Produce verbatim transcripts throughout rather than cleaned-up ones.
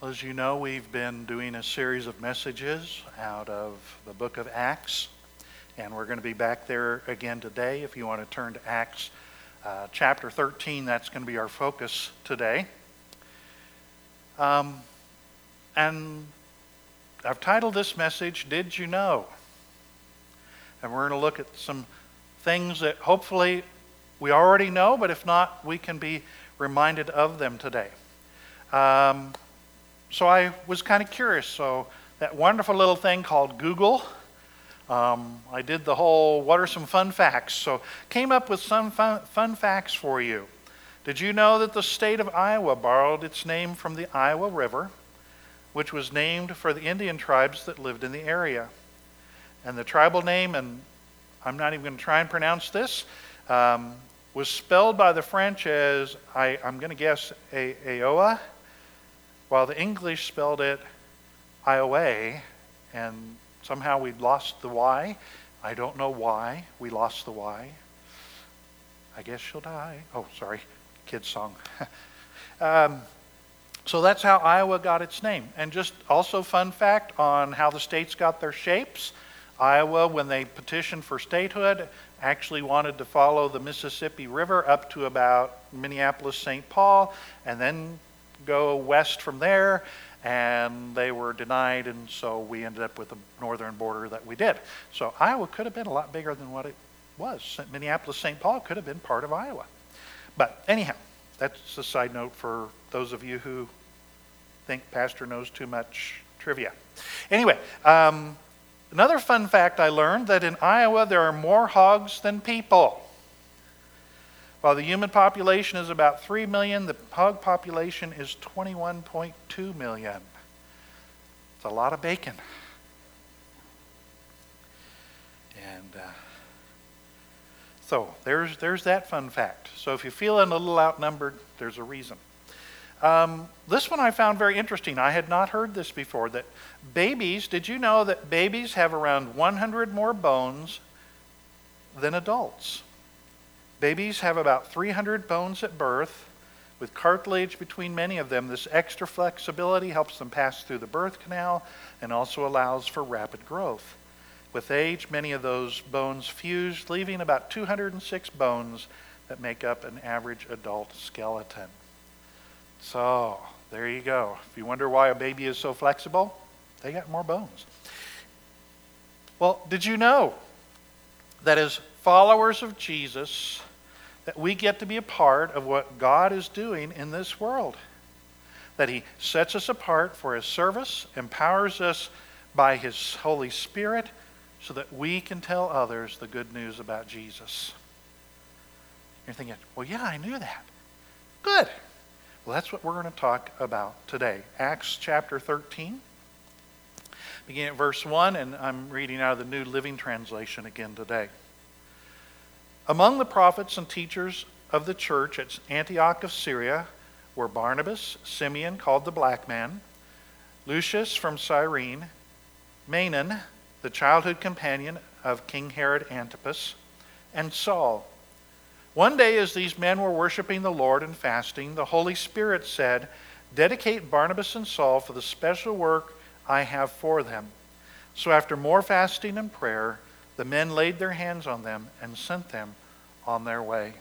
Well, as you know, we've been doing a series of messages out of the book of Acts, and we're going to be back there again today. If you want to turn to Acts uh, chapter thirteen, that's going to be our focus today. Um, and I've titled this message, Did You Know? And we're going to look at some things that hopefully we already know, but if not, we can be reminded of them today. Um, so I was kind of curious. So that wonderful little thing called Google, um, I did the whole, what are some fun facts? So came up with some fun, fun facts for you. Did you know that the state of Iowa borrowed its name from the Iowa River, which was named for the Indian tribes that lived in the area? And the tribal name, and I'm not even going to try and pronounce this, um, was spelled by the French as, I, I'm going to guess, a- Aoa, while the English spelled it Iowa, and somehow we lost the Y. I don't know why we lost the Y. I guess she'll die. Oh, sorry, kid's song. um, so that's how Iowa got its name. And just also fun fact on how the states got their shapes. Iowa, when they petitioned for statehood, actually wanted to follow the Mississippi River up to about Minneapolis, Saint Paul, and then go west from there, and they were denied, and so we ended up with the northern border that we did. So Iowa could have been a lot bigger than what it was. Minneapolis, Saint Paul could have been part of Iowa. But anyhow, that's a side note for those of you who think Pastor knows too much trivia. Anyway, um, another fun fact I learned, that in Iowa there are more hogs than people. While the human population is about three million, the hog population is twenty-one point two million. It's a lot of bacon. And uh, so there's, there's that fun fact. So if you're feeling a little outnumbered, there's a reason. Um, this one I found very interesting. I had not heard this before, that babies, did you know that babies have around one hundred more bones than adults? Babies have about three hundred bones at birth, with cartilage between many of them. This extra flexibility helps them pass through the birth canal and also allows for rapid growth. With age, many of those bones fuse, leaving about two hundred six bones that make up an average adult skeleton. So, there you go. If you wonder why a baby is so flexible, they got more bones. Well, did you know that as followers of Jesus, that we get to be a part of what God is doing in this world? That He sets us apart for His service, empowers us by His Holy Spirit, so that we can tell others the good news about Jesus. You're thinking, well, yeah, I knew that. Good. Well, that's what we're going to talk about today. Acts chapter thirteen, beginning at verse one, and I'm reading out of the New Living Translation again today. Among the prophets and teachers of the church at Antioch of Syria were Barnabas, Simeon, called the Black Man, Lucius from Cyrene, Manaen, the childhood companion of King Herod Antipas, and Saul. One day as these men were worshiping the Lord and fasting, the Holy Spirit said, "Dedicate Barnabas and Saul for the special work I have for them." So after more fasting and prayer, the men laid their hands on them and sent them on their way.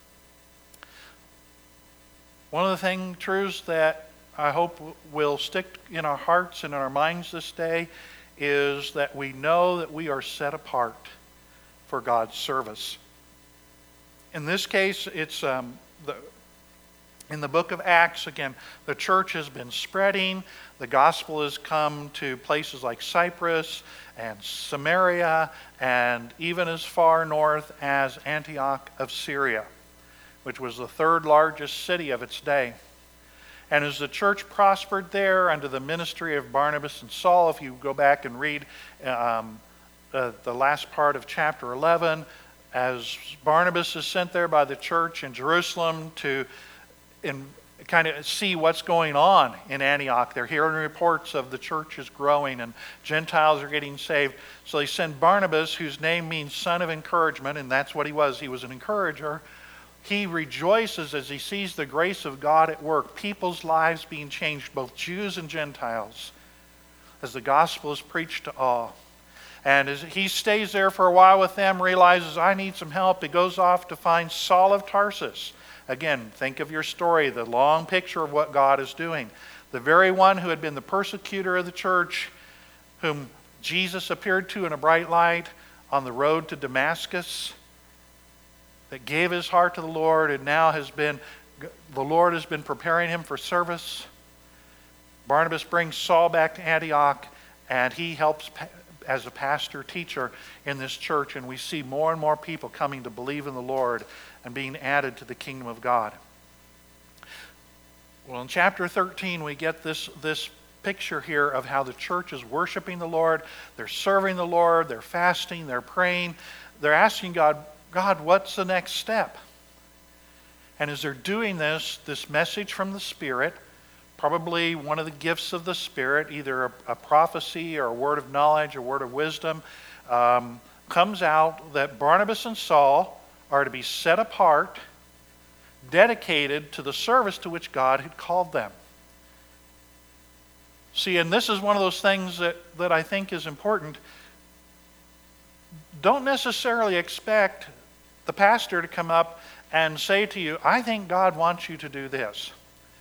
One of the thing, truths that I hope will stick in our hearts and in our minds this day is that we know that we are set apart for God's service. In this case, it's um, the, in the book of Acts, again, the church has been spreading. The gospel has come to places like Cyprus and Samaria, and even as far north as Antioch of Syria, which was the third largest city of its day. And as the church prospered there under the ministry of Barnabas and Saul, if you go back and read um, uh, the last part of chapter eleven, as Barnabas is sent there by the church in Jerusalem to in, kind of see what's going on in Antioch. They're hearing reports of the church is growing and Gentiles are getting saved. So they send Barnabas, whose name means son of encouragement, and that's what he was. He was an encourager. he rejoices as he sees the grace of God at work, people's lives being changed, both Jews and Gentiles, as the gospel is preached to all. And as he stays there for a while with them, realizes, I need some help, he goes off to find Saul of Tarsus. Again, think of your story, the long picture of what God is doing. The very one who had been the persecutor of the church, whom Jesus appeared to in a bright light on the road to Damascus, that gave his heart to the Lord, and now has been, the Lord has been preparing him for service. Barnabas brings Saul back to Antioch, and he helps as a pastor, teacher in this church, and we see more and more people coming to believe in the Lord and being added to the kingdom of God. Well, in chapter thirteen, we get this, this picture here of how the church is worshiping the Lord, they're serving the Lord, they're fasting, they're praying, they're asking God, God, what's the next step? And as they're doing this, this message from the Spirit, probably one of the gifts of the Spirit, either a, a prophecy or a word of knowledge, a word of wisdom, um, comes out that Barnabas and Saul are to be set apart, dedicated to the service to which God had called them. See, and this is one of those things that, that I think is important. Don't necessarily expect the pastor to come up and say to you, I think God wants you to do this.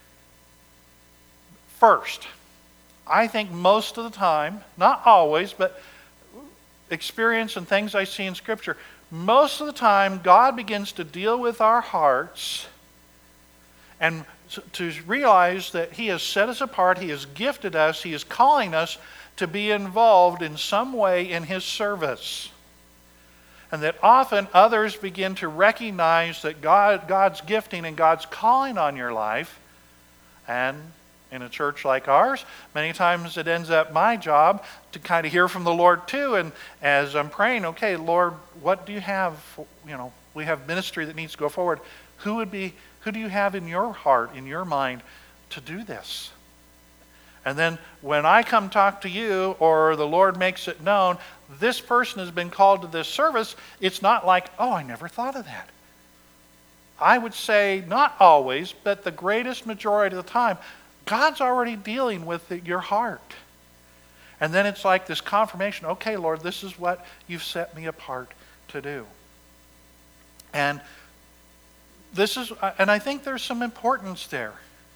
First, I think most of the time, not always, but experience and things I see in Scripture, most of the time God begins to deal with our hearts and to realize that He has set us apart, He has gifted us, He is calling us to be involved in some way in His service. And that often others begin to recognize that God, God's gifting and God's calling on your life, and in a church like ours, many times it ends up my job to kind of hear from the Lord too. And as I'm praying, okay, Lord, what do you have? You know, we have ministry that needs to go forward. Who would be, who do you have in your heart, in your mind, to do this? And then when I come talk to you, or the Lord makes it known, this person has been called to this service, it's not like, oh, I never thought of that. I would say not always, but the greatest majority of the time, God's already dealing with your heart. And then it's like this confirmation, okay, Lord, this is what you've set me apart to do. And this is, and I think there's some importance there.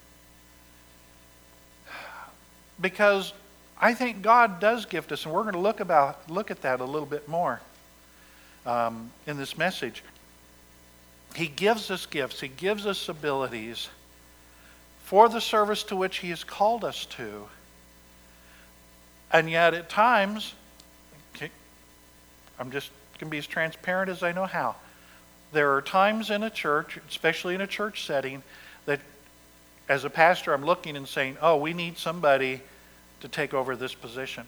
Because I think God does gift us, and we're going to look about look at that a little bit more um, in this message. He gives us gifts. He gives us abilities for the service to which He has called us to. And yet at times, I'm just going to be as transparent as I know how. There are times in a church, especially in a church setting, that as a pastor I'm looking and saying, oh, we need somebody to take over this position.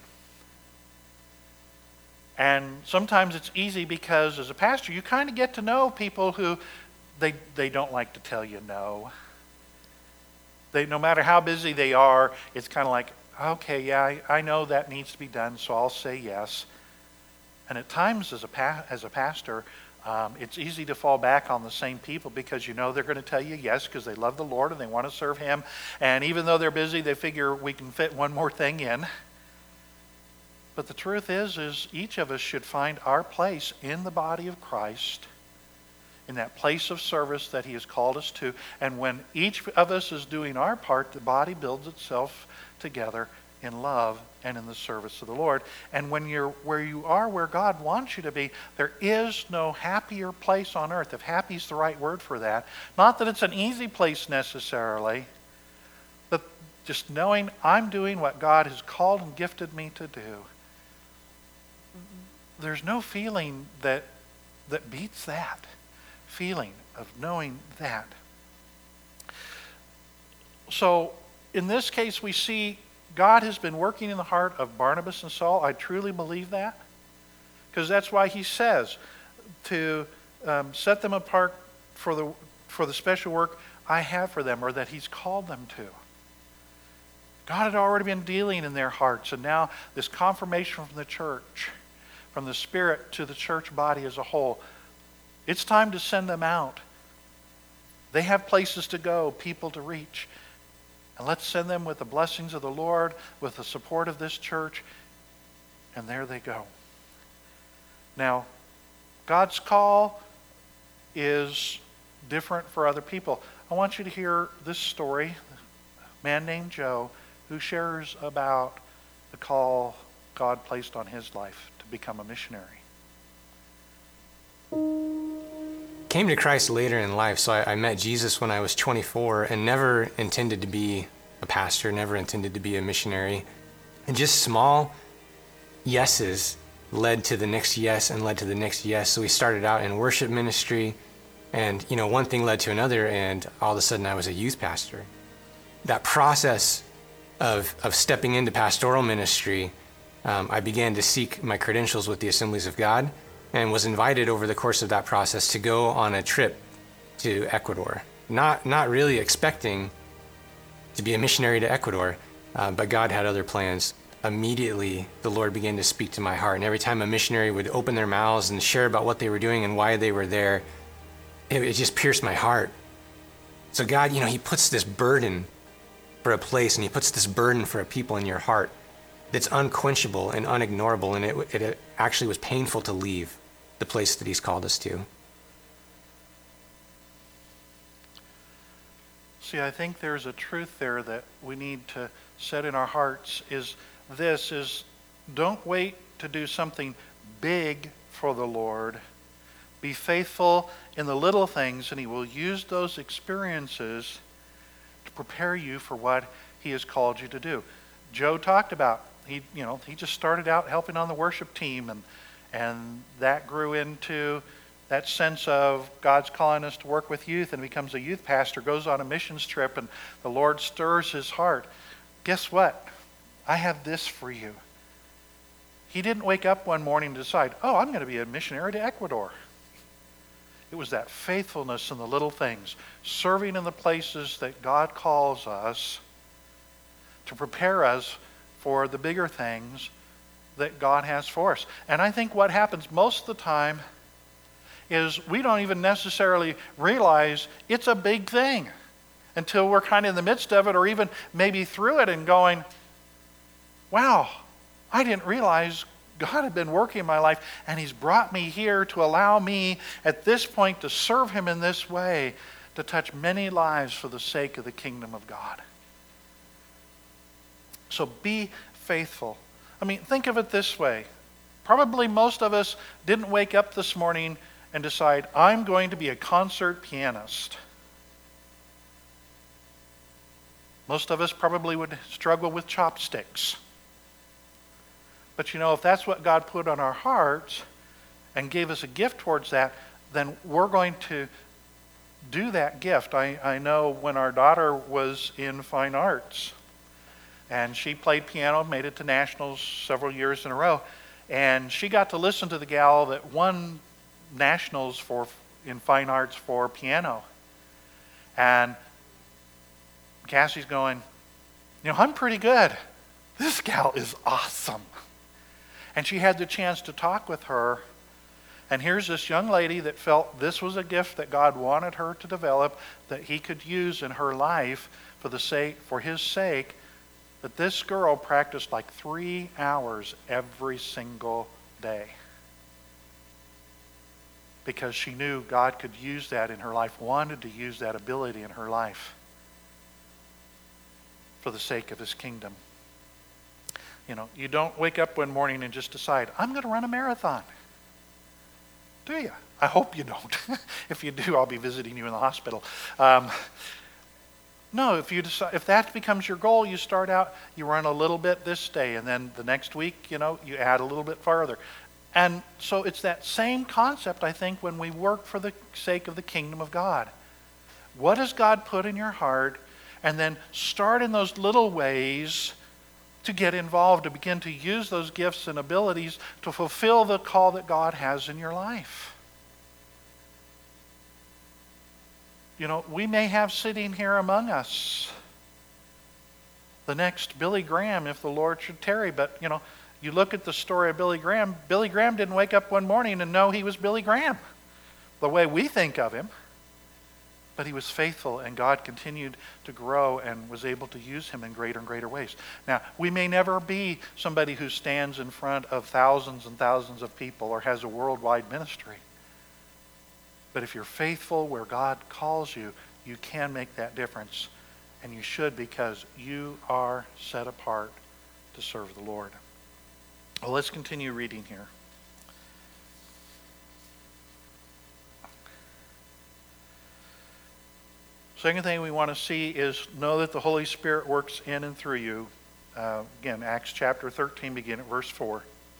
And sometimes it's easy because as a pastor you kind of get to know people who they they don't like to tell you no. They, no matter how busy they are, it's kind of like, okay, yeah, I, I know that needs to be done, so I'll say yes. And at times as a pa- as a pastor, um, it's easy to fall back on the same people because you know they're going to tell you yes because they love the Lord and they want to serve Him. And even though they're busy, they figure we can fit one more thing in. But the truth is, is each of us should find our place in the body of Christ, in that place of service that He has called us to. And when each of us is doing our part, the body builds itself together in love and in the service of the Lord. And when you're where you are, where God wants you to be, there is no happier place on earth, if happy is the right word for that. Not that it's an easy place necessarily, but just knowing I'm doing what God has called and gifted me to do. There's no feeling that that beats that feeling of knowing that. So in this case we see God has been working in the heart of Barnabas and Saul. I truly believe that. Because that's why He says to um, set them apart for the for the special work I have for them, or that He's called them to. God had already been dealing in their hearts, and now this confirmation from the church, from the Spirit to the church body as a whole. It's time to send them out They have places to go, people to reach. And let's send them with the blessings of the Lord, with the support of this church, and there they go. Now, God's call is different for other people. I want you to hear this story, a man named Joe, who shares about the call God placed on his life to become a missionary. Came to Christ later in life, so I, I met Jesus when I was twenty-four and never intended to be a pastor, never intended to be a missionary. And just small yeses led to the next yes and led to the next yes. So we started out in worship ministry, and you know, one thing led to another, and all of a sudden I was a youth pastor. That process of of stepping into pastoral ministry, um, I began to seek my credentials with the Assemblies of God, and was invited over the course of that process to go on a trip to Ecuador. Not not really expecting to be a missionary to Ecuador, uh, but God had other plans. Immediately, the Lord began to speak to my heart, and every time a missionary would open their mouths and share about what they were doing and why they were there, it, it just pierced my heart. So God, you know, He puts this burden for a place, and He puts this burden for a people in your heart that's unquenchable and unignorable, and it, it actually was painful to leave the place that He's called us to. See, I think there's a truth there that we need to set in our hearts is this, is don't wait to do something big for the Lord. Be faithful in the little things, and He will use those experiences to prepare you for what He has called you to do. Joe talked about, he you know, he just started out helping on the worship team, and and that grew into that sense of God's calling us to work with youth, and becomes a youth pastor, goes on a missions trip, and the Lord stirs his heart. Guess what? I have this for you. He didn't wake up one morning and decide, oh, I'm going to be a missionary to Ecuador. It was that faithfulness in the little things, serving in the places that God calls us to prepare us for the bigger things that God has for us. And I think what happens most of the time is we don't even necessarily realize it's a big thing until we're kind of in the midst of it, or even maybe through it and going, wow, I didn't realize God had been working in my life, and He's brought me here to allow me at this point to serve Him in this way, to touch many lives for the sake of the kingdom of God. So be faithful. I mean, think of it this way. Probably most of us didn't wake up this morning and decide, I'm going to be a concert pianist. Most of us probably would struggle with chopsticks. But you know, if that's what God put on our hearts and gave us a gift towards that, then we're going to do that gift. I, I know when our daughter was in fine arts, and she played piano, made it to nationals several years in a row, and she got to listen to the gal that won nationals for in fine arts for piano. And Cassie's going, you know, I'm pretty good. This gal is awesome. And she had the chance to talk with her. And here's this young lady that felt this was a gift that God wanted her to develop, that He could use in her life for the sake, for His sake. That this girl practiced like three hours every single day, because she knew God could use that in her life, wanted to use that ability in her life for the sake of His kingdom. You know, you don't wake up one morning and just decide, I'm going to run a marathon. Do you? I hope you don't. If you do, I'll be visiting you in the hospital. Um, no, if you decide, if that becomes your goal, you start out, you run a little bit this day, and then the next week, you know, you add a little bit farther. And so it's that same concept, I think, when we work for the sake of the kingdom of God. What has God put in your heart? And then start in those little ways to get involved, to begin to use those gifts and abilities to fulfill the call that God has in your life. You know, we may have sitting here among us the next Billy Graham if the Lord should tarry, but, you know, you look at the story of Billy Graham, Billy Graham didn't wake up one morning and know he was Billy Graham the way we think of him. But he was faithful, and God continued to grow and was able to use him in greater and greater ways. Now, we may never be somebody who stands in front of thousands and thousands of people or has a worldwide ministry. But if you're faithful where God calls you, you can make that difference. And you should, because you are set apart to serve the Lord. Well, let's continue reading here. Second thing we want to see is know that the Holy Spirit works in and through you. Uh, again, Acts chapter thirteen, begin at verse four.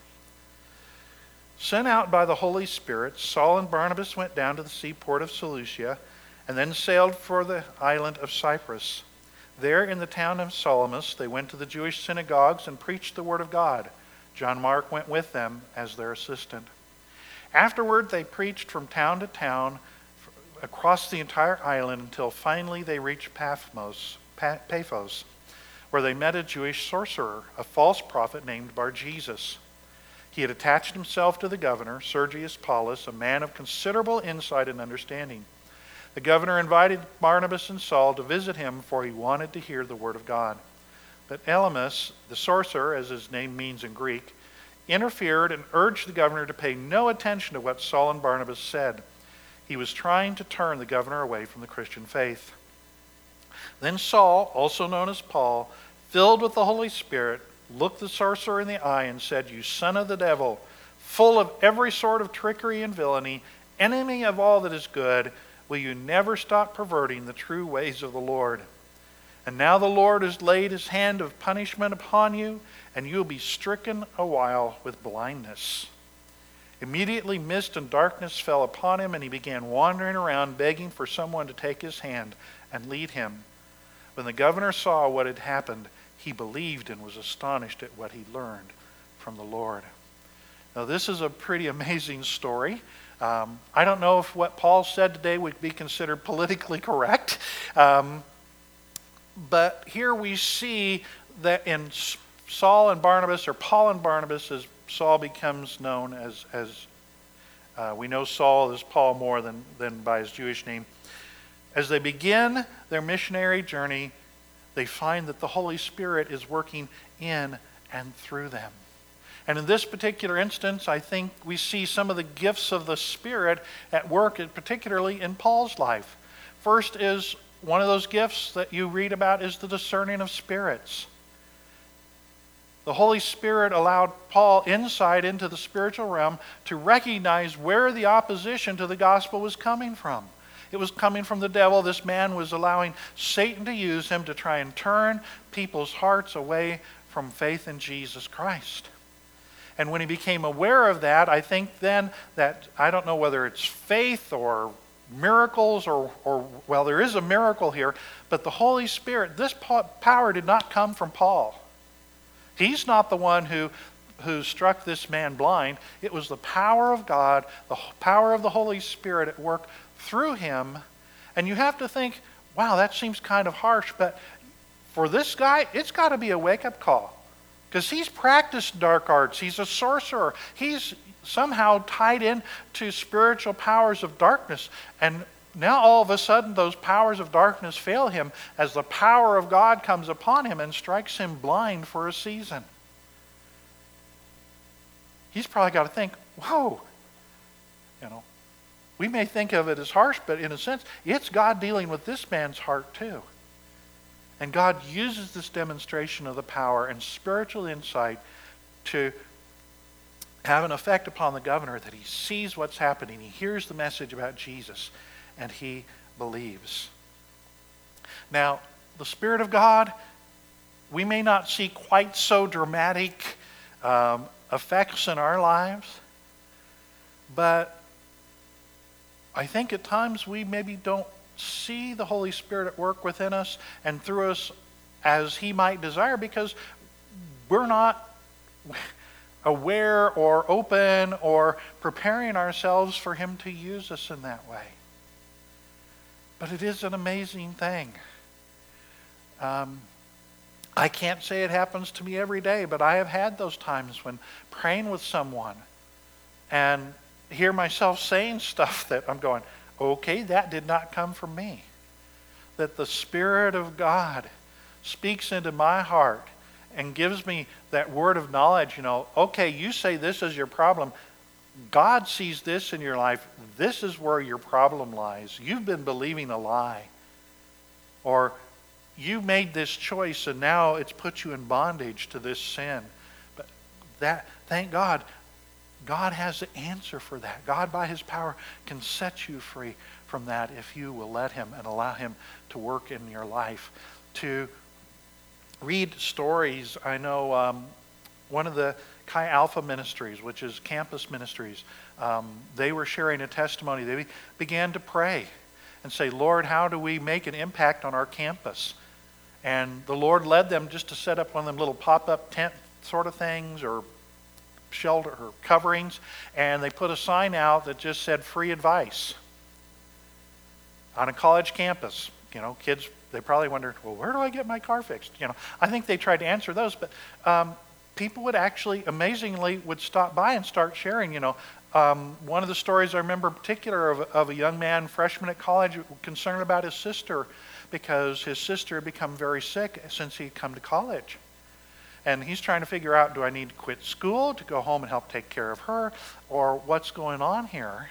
Sent out by the Holy Spirit, Saul and Barnabas went down to the seaport of Seleucia and then sailed for the island of Cyprus. There in the town of Salamis, they went to the Jewish synagogues and preached the word of God. John Mark went with them as their assistant. Afterward, they preached from town to town across the entire island until finally they reached Paphos, Paphos, where they met a Jewish sorcerer, a false prophet named Bar-Jesus. He had attached himself to the governor, Sergius Paulus, a man of considerable insight and understanding. The governor invited Barnabas and Saul to visit him, for he wanted to hear the word of God. But Elymas, the sorcerer, as his name means in Greek, interfered and urged the governor to pay no attention to what Saul and Barnabas said. He was trying to turn the governor away from the Christian faith. Then Saul, also known as Paul, filled with the Holy Spirit, looked the sorcerer in the eye and said, "You son of the devil, full of every sort of trickery and villainy, enemy of all that is good, will you never stop perverting the true ways of the Lord? And now the Lord has laid his hand of punishment upon you, and you will be stricken a while with blindness." Immediately mist and darkness fell upon him, and he began wandering around begging for someone to take his hand and lead him. When the governor saw what had happened, he believed and was astonished at what he learned from the Lord. Now, this is a pretty amazing story. Um, I don't know if what Paul said today would be considered politically correct, um, but here we see that in Saul and Barnabas, or Paul and Barnabas, as Saul becomes known as, as uh, we know Saul as Paul more than, than by his Jewish name. As they begin their missionary journey, they find that the Holy Spirit is working in and through them. And in this particular instance, I think we see some of the gifts of the Spirit at work, particularly in Paul's life. First is, one of those gifts that you read about is the discerning of spirits. The Holy Spirit allowed Paul insight into the spiritual realm to recognize where the opposition to the gospel was coming from. It was coming from the devil. This man was allowing Satan to use him to try and turn people's hearts away from faith in Jesus Christ. And when he became aware of that, I think then that, I don't know whether it's faith or miracles or, or well, there is a miracle here, but the Holy Spirit, this power did not come from Paul. He's not the one who, who struck this man blind. It was the power of God, the power of the Holy Spirit at work through him. And you have to think, wow, that seems kind of harsh, but for this guy, it's got to be a wake-up call. Because he's practiced dark arts. He's a sorcerer. He's somehow tied in to spiritual powers of darkness. And now all of a sudden those powers of darkness fail him as the power of God comes upon him and strikes him blind for a season. He's probably got to think, whoa, you know, we may think of it as harsh, but in a sense, it's God dealing with this man's heart too. And God uses this demonstration of the power and spiritual insight to have an effect upon the governor, that he sees what's happening, he hears the message about Jesus, and he believes. Now, the Spirit of God, we may not see quite so dramatic um, effects in our lives, but I think at times we maybe don't see the Holy Spirit at work within us and through us as he might desire, because we're not aware or open or preparing ourselves for him to use us in that way. But it is an amazing thing. Um, I can't say it happens to me every day, but I have had those times when praying with someone and hear myself saying stuff that I'm going, okay, that did not come from me. that the Spirit of God speaks into my heart and gives me that word of knowledge, you know, okay, you say this is your problem. God sees this in your life. This is where your problem lies. You've been believing a lie. Or you made this choice and now it's put you in bondage to this sin. But that, thank God, God has the answer for that. God, by His power, can set you free from that if you will let Him and allow Him to work in your life. To read stories, I know um, one of the Chi Alpha ministries, which is campus ministries, um, they were sharing a testimony. They began to pray and say, Lord, how do we make an impact on our campus? And the Lord led them just to set up one of them little pop-up tent sort of things, or shelter or coverings, and they put a sign out that just said free advice on a college campus. You know, kids, they probably wondered, well, where do I get my car fixed? You know, I think they tried to answer those, but um, people would actually, amazingly, would stop by and start sharing. You know, um, one of the stories I remember in particular of, of a young man, freshman at college, concerned about his sister because his sister had become very sick since he'd come to college. And he's trying to figure out, do I need to quit school to go home and help take care of her, or what's going on here?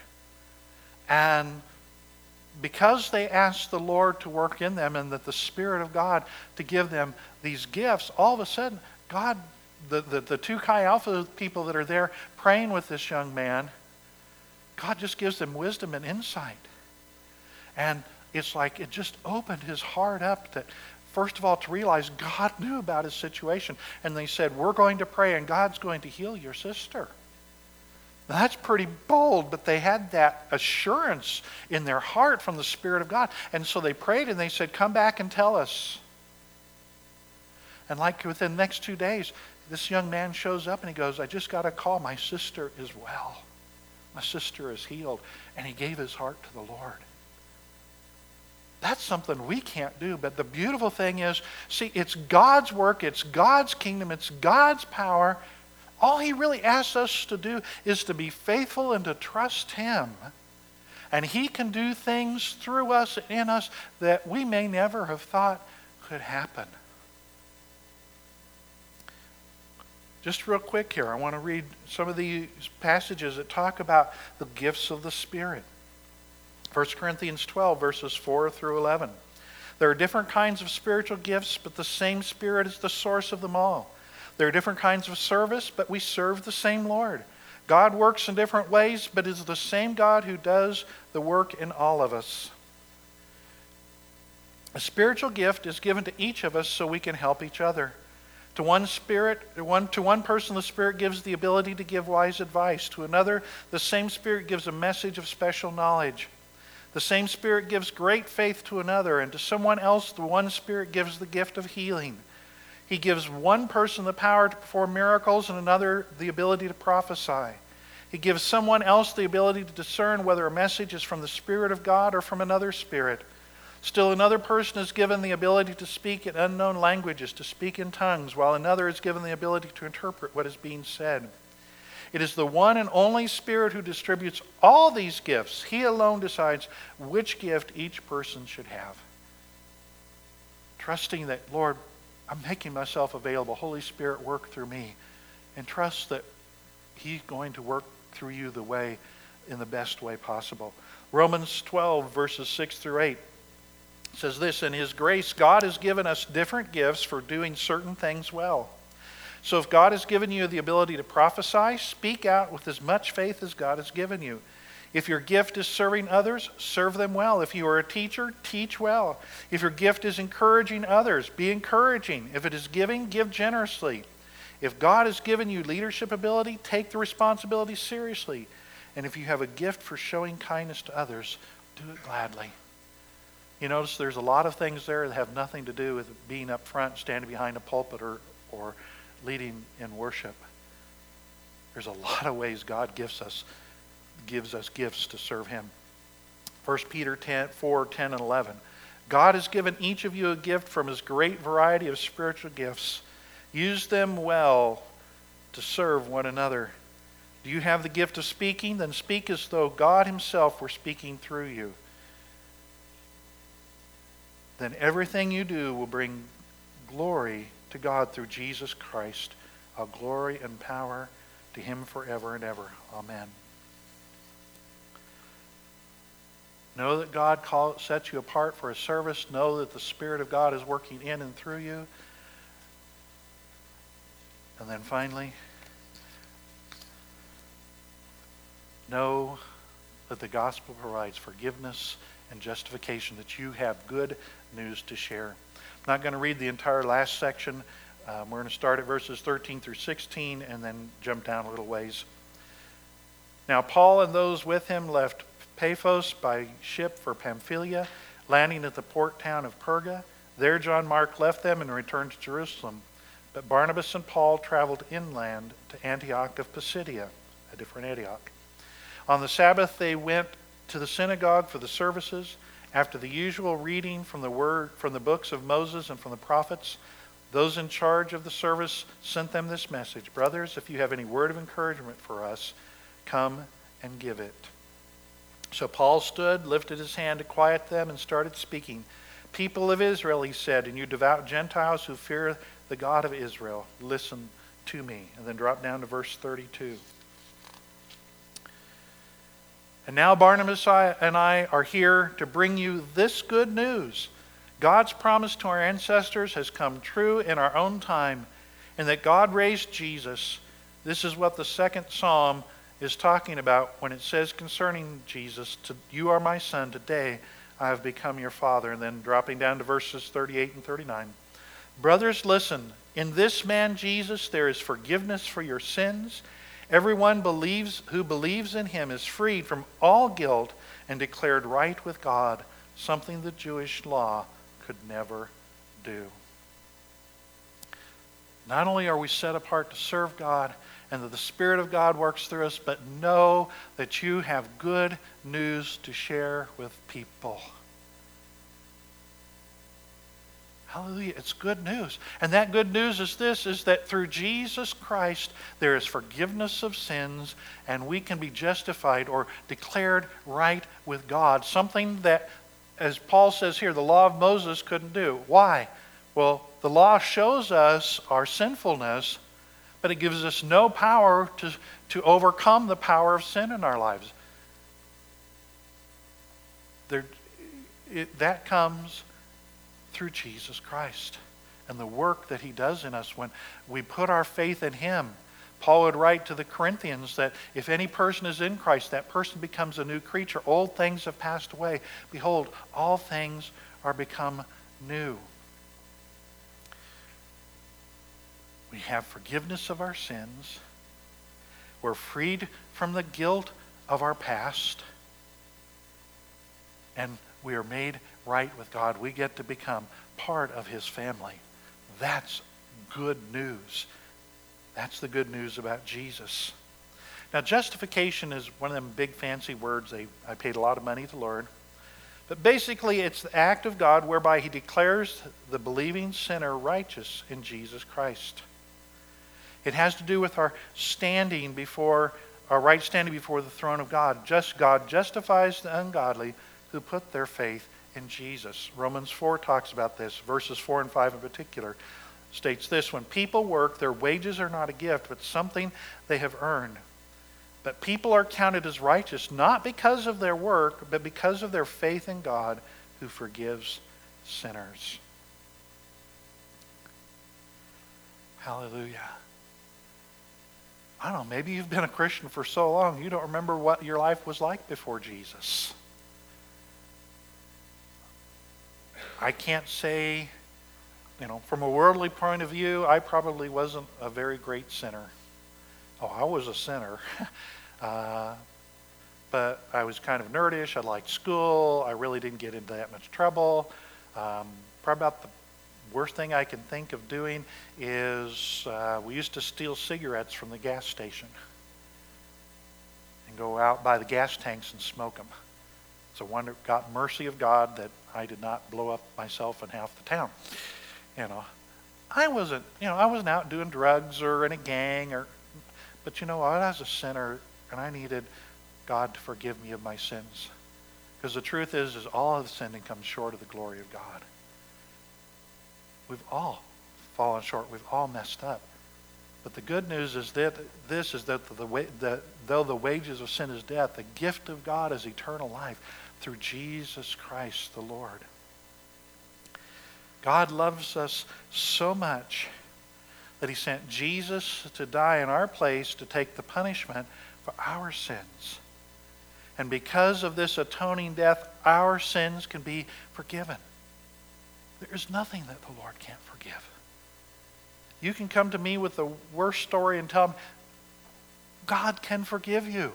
And because they asked the Lord to work in them and that the Spirit of God to give them these gifts, all of a sudden, God, the, the, the two Chi Alpha people that are there praying with this young man, God just gives them wisdom and insight. And it's like it just opened his heart up that, first of all, to realize God knew about his situation. And they said, we're going to pray and God's going to heal your sister. Now, that's pretty bold, but they had that assurance in their heart from the Spirit of God. And so they prayed and they said, come back and tell us. And like within the next two days, this young man shows up and he goes, I just got a call. My sister is well. My sister is healed. And he gave his heart to the Lord. That's something we can't do. But the beautiful thing is, see, it's God's work, it's God's kingdom, it's God's power. All He really asks us to do is to be faithful and to trust Him. And He can do things through us and in us that we may never have thought could happen. Just real quick here, I want to read some of these passages that talk about the gifts of the Spirit. First Corinthians twelve, verses four through eleven. There are different kinds of spiritual gifts, but the same Spirit is the source of them all. There are different kinds of service, but we serve the same Lord. God works in different ways, but it is the same God who does the work in all of us. A spiritual gift is given to each of us so we can help each other. To one spirit, one, to one person, the Spirit gives the ability to give wise advice. To another, the same Spirit gives a message of special knowledge. The same Spirit gives great faith to another, and to someone else, the one Spirit gives the gift of healing. He gives one person the power to perform miracles and another the ability to prophesy. He gives someone else the ability to discern whether a message is from the Spirit of God or from another spirit. Still another person is given the ability to speak in unknown languages, to speak in tongues, while another is given the ability to interpret what is being said. It is the one and only Spirit who distributes all these gifts. He alone decides which gift each person should have. Trusting that, Lord, I'm making myself available. Holy Spirit, work through me. And trust that He's going to work through you the way, in the best way possible. Romans twelve, verses six through eight says this, in His grace, God has given us different gifts for doing certain things well. So if God has given you the ability to prophesy, speak out with as much faith as God has given you. If your gift is serving others, serve them well. If you are a teacher, teach well. If your gift is encouraging others, be encouraging. If it is giving, give generously. If God has given you leadership ability, take the responsibility seriously. And if you have a gift for showing kindness to others, do it gladly. You notice there's a lot of things there that have nothing to do with being up front, standing behind a pulpit, or, or leading in worship. There's a lot of ways God gives us gives us gifts to serve Him. First Peter four, ten, and eleven. God has given each of you a gift from His great variety of spiritual gifts. Use them well to serve one another. Do you have the gift of speaking? Then speak as though God Himself were speaking through you. then everything you do will bring glory to God through Jesus Christ, all glory and power to him forever and ever. Amen. Know that God call, sets you apart for his service. Know that the Spirit of God is working in and through you. And then finally, know that the gospel provides forgiveness and justification, that you have good news to share. I'm not going to read the entire last section. Um, we're going to start at verses thirteen through sixteen and then jump down a little ways. Now Paul and those with him left Paphos by ship for Pamphylia, landing at the port town of Perga. There John Mark left them and returned to Jerusalem. But Barnabas and Paul traveled inland to Antioch of Pisidia, a different Antioch. On the Sabbath they went to the synagogue for the services. After the usual reading from the word from the books of Moses and from the prophets, those in charge of the service sent them this message: Brothers, if you have any word of encouragement for us, come and give it. So Paul stood, lifted his hand to quiet them, and started speaking. People of Israel, he said, and you devout Gentiles who fear the God of Israel, listen to me. And then drop down to verse thirty-two. And now Barnabas and I are here to bring you this good news. God's promise to our ancestors has come true in our own time, and that God raised Jesus. This is what the second psalm is talking about when it says concerning Jesus, you are my son, today I have become your father. And then dropping down to verses thirty-eight and thirty-nine. Brothers, listen, in this man Jesus there is forgiveness for your sins. Everyone believes who believes in him is freed from all guilt and declared right with God, something the Jewish law could never do. Not only are we set apart to serve God and that the Spirit of God works through us, but know that you have good news to share with people. Hallelujah. It's good news. And that good news is this, is that through Jesus Christ there is forgiveness of sins and we can be justified or declared right with God. Something that, as Paul says here, the law of Moses couldn't do. Why? Well, the law shows us our sinfulness, but it gives us no power to, to overcome the power of sin in our lives. There, it, that comes through Jesus Christ and the work that he does in us when we put our faith in him. Paul would write to the Corinthians that if any person is in Christ, that person becomes a new creature. Old things have passed away. Behold, all things are become new. We have forgiveness of our sins. We're freed from the guilt of our past. And we are made right with God. We get to become part of his family. That's good news. That's the good news about Jesus. Now, justification is one of them big fancy words they, I paid a lot of money to learn. But basically, it's the act of God whereby he declares the believing sinner righteous in Jesus Christ. It has to do with our standing before, our right standing before the throne of God. Just God justifies the ungodly who put their faith in Jesus. Romans four talks about this. Verses four and five in particular states this: when people work, their wages are not a gift, but something they have earned. But people are counted as righteous, not because of their work, but because of their faith in God who forgives sinners. Hallelujah. I don't know, maybe you've been a Christian for so long, you don't remember what your life was like before Jesus. I can't say, you know, from a worldly point of view, I probably wasn't a very great sinner. Oh, I was a sinner. uh, but I was kind of nerdish. I liked school. I really didn't get into that much trouble. Um, probably about the worst thing I can think of doing is uh, we used to steal cigarettes from the gas station and go out by the gas tanks and smoke them. It's a wonder, got mercy of God that I did not blow up myself and half the town. You know, I wasn't, you know, I wasn't out doing drugs or in a gang or, but you know what? I was a sinner and I needed God to forgive me of my sins. Because the truth is, is all of the sin comes short of the glory of God. We've all fallen short. We've all messed up. But the good news is that this is that the, the, the, though the wages of sin is death, the gift of God is eternal life through Jesus Christ the Lord. God loves us so much that he sent Jesus to die in our place to take the punishment for our sins. And because of this atoning death, our sins can be forgiven. There is nothing that the Lord can't forgive. You can come to me with the worst story and tell me, God can forgive you.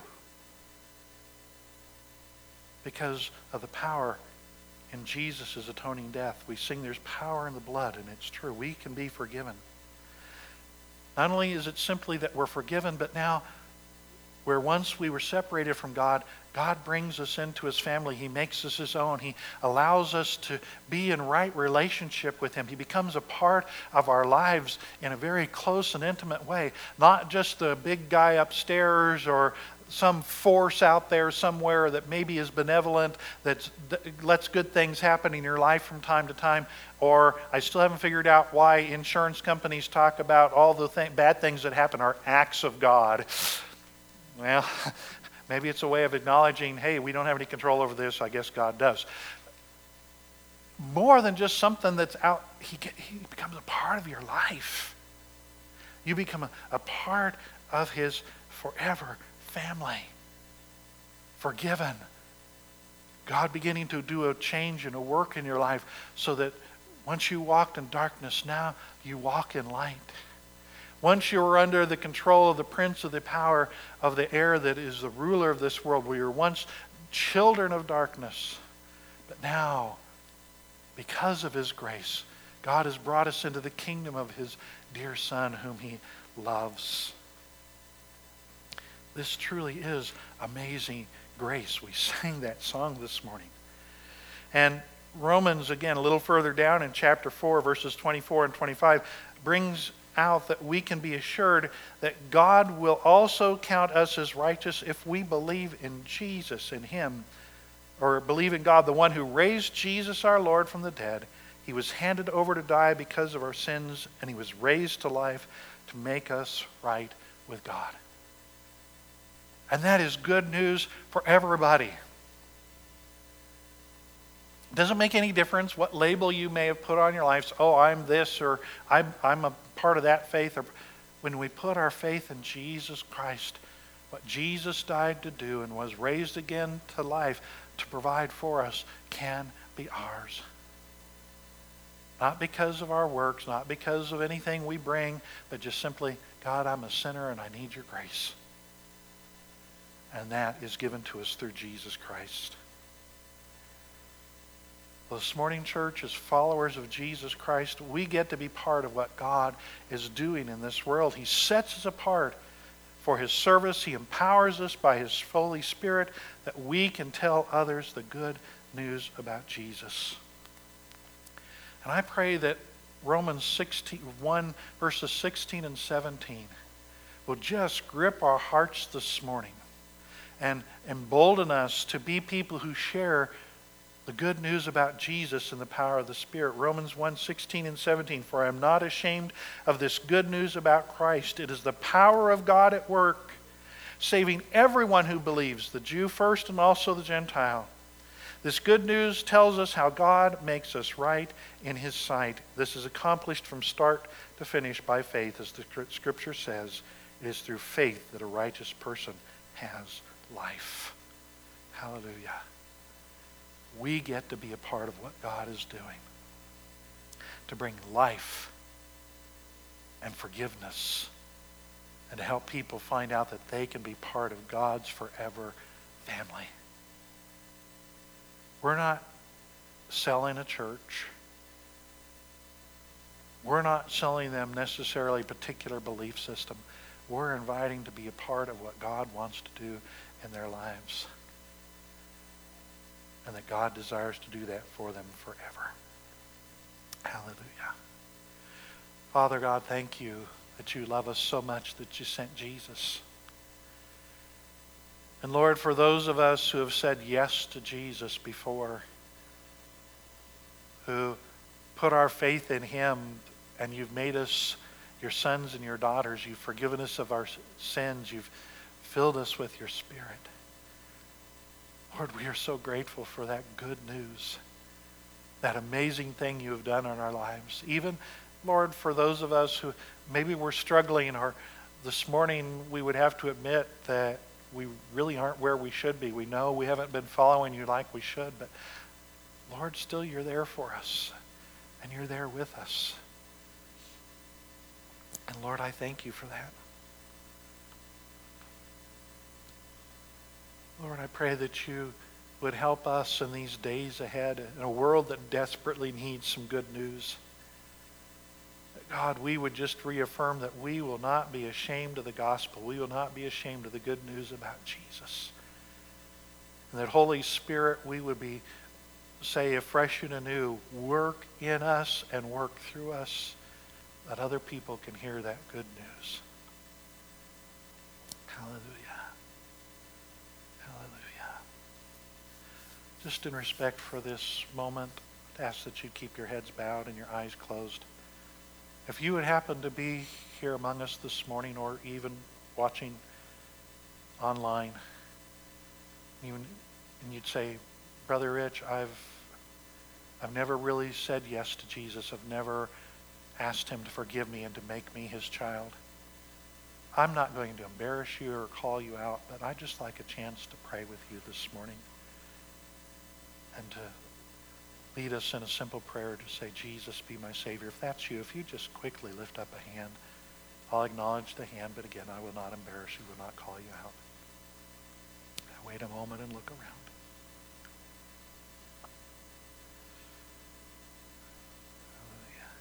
Because of the power in Jesus' atoning death. We sing there's power in the blood, and it's true. We can be forgiven. Not only is it simply that we're forgiven, but now where once we were separated from God, God brings us into his family. He makes us his own. He allows us to be in right relationship with him. He becomes a part of our lives in a very close and intimate way. Not just the big guy upstairs or some force out there somewhere that maybe is benevolent, that lets good things happen in your life from time to time. Or I still haven't figured out why insurance companies talk about all the th- bad things that happen are acts of God. Well, maybe it's a way of acknowledging, hey, we don't have any control over this. I guess God does. More than just something that's out, he, get, he becomes a part of your life. You become a, a part of his forever family. Forgiven. God beginning to do a change and a work in your life so that once you walked in darkness, now you walk in light. Once you were under the control of the prince of the power of the air that is the ruler of this world, we were once children of darkness. But now, because of his grace, God has brought us into the kingdom of his dear Son whom he loves. This truly is amazing grace. We sang that song this morning. And Romans, again, a little further down in chapter four, verses twenty-four and twenty-five, brings out that we can be assured that God will also count us as righteous if we believe in Jesus, in him, or believe in God, the one who raised Jesus our Lord from the dead. He was handed over to die because of our sins, and he was raised to life to make us right with God. And that is good news for everybody. It doesn't make any difference what label you may have put on your lives. Oh, I'm this, or I'm, I'm a part of that faith. Or when we put our faith in Jesus Christ, what Jesus died to do and was raised again to life to provide for us can be ours. Not because of our works, not because of anything we bring, but just simply, God, I'm a sinner and I need your grace. And that is given to us through Jesus Christ. Well, this morning, church, as followers of Jesus Christ, we get to be part of what God is doing in this world. He sets us apart for his service. He empowers us by his Holy Spirit that we can tell others the good news about Jesus. And I pray that Romans sixteen, one, verses sixteen and seventeen will just grip our hearts this morning and embolden us to be people who share the good news about Jesus and the power of the Spirit. Romans one, sixteen and seventeen. For I am not ashamed of this good news about Christ. It is the power of God at work, saving everyone who believes, the Jew first and also the Gentile. This good news tells us how God makes us right in his sight. This is accomplished from start to finish by faith. As the scripture says, it is through faith that a righteous person has life. Hallelujah. We get to be a part of what God is doing to bring life and forgiveness and to help people find out that they can be part of God's forever family. We're not selling a church. We're not selling them necessarily a particular belief system. We're inviting to be a part of what God wants to do in their lives. And that God desires to do that for them forever. Hallelujah. Father God, thank you that you love us so much that you sent Jesus. And Lord, for those of us who have said yes to Jesus before, who put our faith in him, and you've made us your sons and your daughters. You've forgiven us of our sins. You've filled us with your Spirit. Lord, we are so grateful for that good news, that amazing thing you have done in our lives. Even, Lord, for those of us who maybe we're struggling, or this morning we would have to admit that we really aren't where we should be. We know we haven't been following you like we should, but Lord, still you're there for us, and you're there with us. And Lord, I thank you for that. Lord, I pray that you would help us in these days ahead, in a world that desperately needs some good news. That God, we would just reaffirm that we will not be ashamed of the gospel. We will not be ashamed of the good news about Jesus. And that Holy Spirit, we would be, say afresh and anew, work in us and work through us, that other people can hear that good news. Hallelujah. Just in respect for this moment, I'd ask that you keep your heads bowed and your eyes closed. If you would happen to be here among us this morning, or even watching online, even, and you'd say, Brother Rich, I've I've never really said yes to Jesus. I've never asked him to forgive me and to make me his child. I'm not going to embarrass you or call you out, but I'd just like a chance to pray with you this morning, and to lead us in a simple prayer to say, Jesus, be my Savior. If that's you, if you just quickly lift up a hand, I'll acknowledge the hand, but again, I will not embarrass you, will not call you out. Wait a moment and look around. Hallelujah.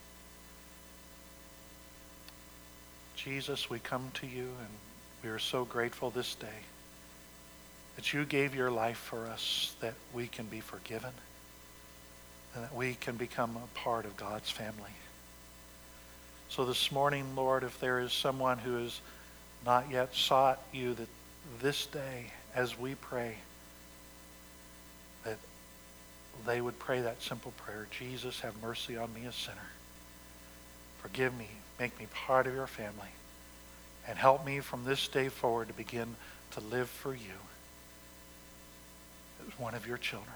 Jesus, we come to you, and we are so grateful this day that you gave your life for us, that we can be forgiven, and that we can become a part of God's family. So this morning, Lord, if there is someone who has not yet sought you, that this day, as we pray, that they would pray that simple prayer, Jesus, have mercy on me, a sinner. Forgive me, make me part of your family, and help me from this day forward to begin to live for you as one of your children.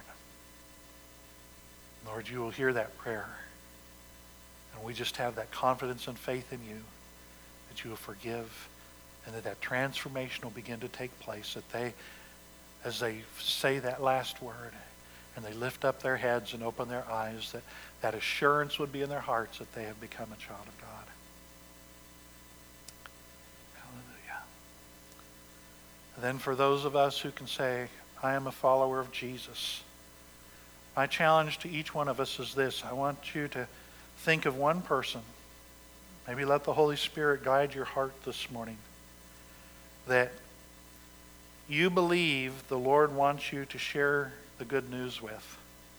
Lord, you will hear that prayer. And we just have that confidence and faith in you that you will forgive, and that that transformation will begin to take place, that they, as they say that last word and they lift up their heads and open their eyes, that that assurance would be in their hearts that they have become a child of God. Hallelujah. And then for those of us who can say, I am a follower of Jesus, my challenge to each one of us is this. I want you to think of one person. Maybe let the Holy Spirit guide your heart this morning, that you believe the Lord wants you to share the good news with.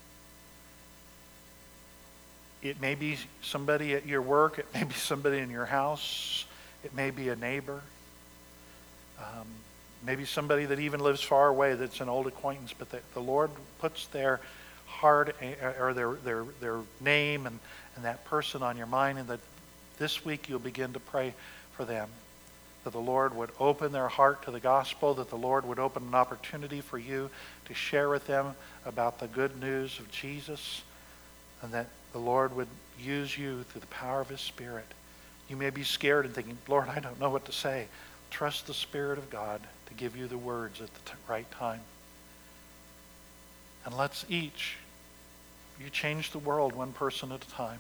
It may be somebody at your work. It may be somebody in your house. It may be a neighbor. Um, maybe somebody that even lives far away that's an old acquaintance, but the, the Lord puts their heart or their, their, their name and, and that person on your mind, and that this week you'll begin to pray for them, that the Lord would open their heart to the gospel, that the Lord would open an opportunity for you to share with them about the good news of Jesus, and that the Lord would use you through the power of his Spirit. You may be scared and thinking, Lord, I don't know what to say. Trust the Spirit of God to give you the words at the t- right time. And let's each, you change the world one person at a time.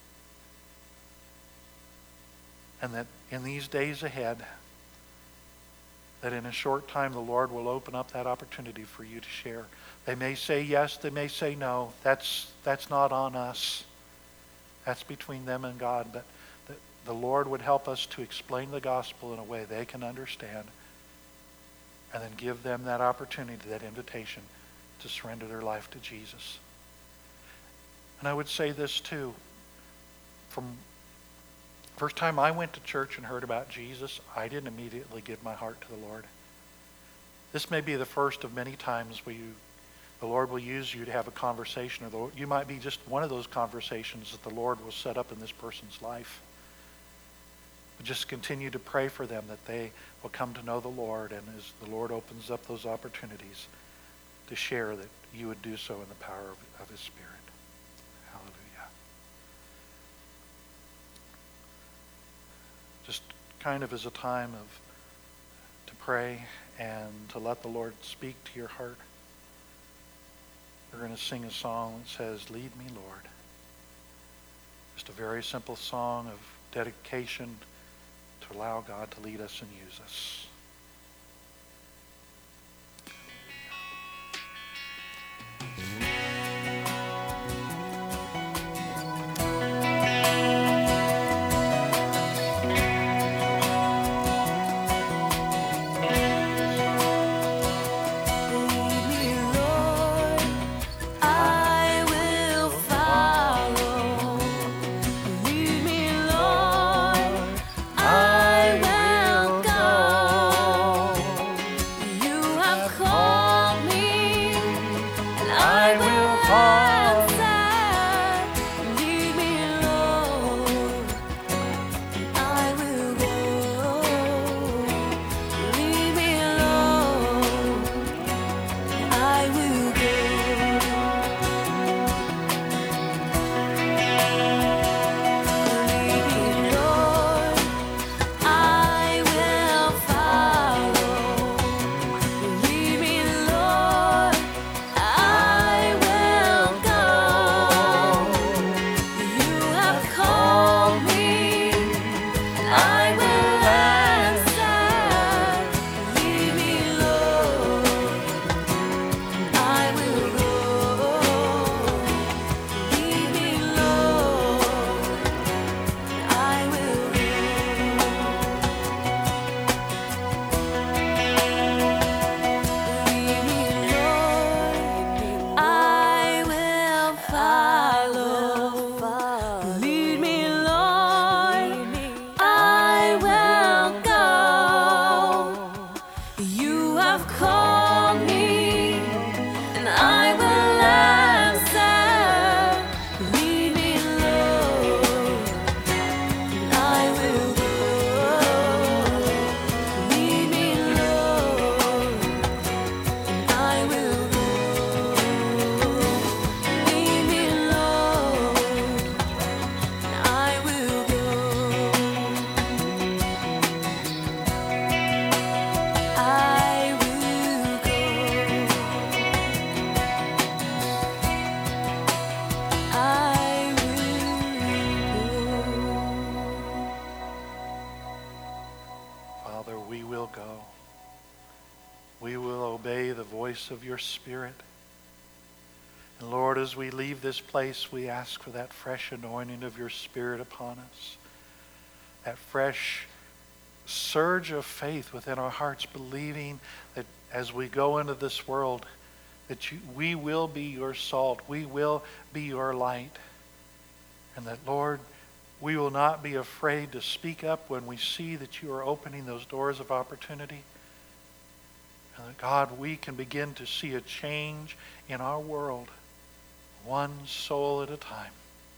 And that in these days ahead, that in a short time the Lord will open up that opportunity for you to share. They may say yes, they may say no. That's that's not on us. That's between them and God. But the, the Lord would help us to explain the gospel in a way they can understand, and then give them that opportunity, that invitation to surrender their life to Jesus. And I would say this too. From first time I went to church and heard about Jesus, I didn't immediately give my heart to the Lord. This may be the first of many times where you the Lord will use you to have a conversation, or the, you might be just one of those conversations that the Lord will set up in this person's life. But just continue to pray for them that they will come to know the Lord, and as the Lord opens up those opportunities, to share, that you would do so in the power of, of His Spirit. Hallelujah. Just kind of as a time of to pray and to let the Lord speak to your heart. We're going to sing a song that says, "Lead me, Lord." Just a very simple song of dedication to allow God to lead us and use us. Of your Spirit. And Lord, as we leave this place, we ask for that fresh anointing of your Spirit upon us. That fresh surge of faith within our hearts, believing that as we go into this world, that you, we will be your salt, we will be your light. And that, Lord, we will not be afraid to speak up when we see that you are opening those doors of opportunity. And that, God, we can begin to see a change in our world, one soul at a time.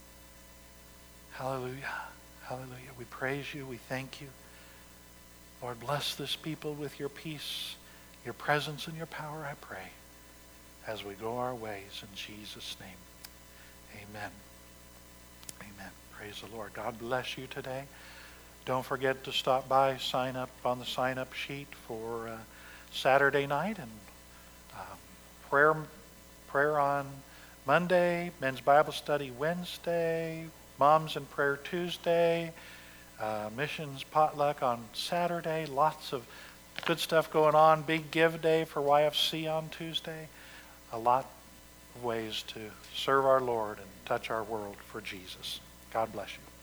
Hallelujah. Hallelujah. We praise you. We thank you. Lord, bless this people with your peace, your presence, and your power, I pray, as we go our ways. In Jesus' name, amen. Amen. Praise the Lord. God bless you today. Don't forget to stop by, sign up on the sign-up sheet for Uh, Saturday night, and um, prayer prayer on Monday, men's Bible study Wednesday, Moms in Prayer Tuesday, uh, missions potluck on Saturday. Lots of good stuff going on. Big give day for Y F C on Tuesday. A lot of ways to serve our Lord and touch our world for Jesus. God bless you.